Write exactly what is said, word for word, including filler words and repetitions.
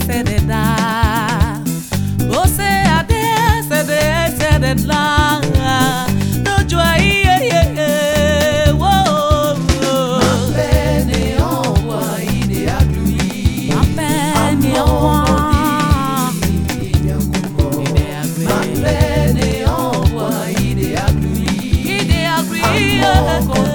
c'est de là. Oh, c'est à des, c'est de, c'est de là. No joie, yeah, yeah, yeah. Whoa, whoa. Ma peine est en moi, il est agglui. Ma peine est en moi. Ma peine est en moi, il est agglui. Il est agglui.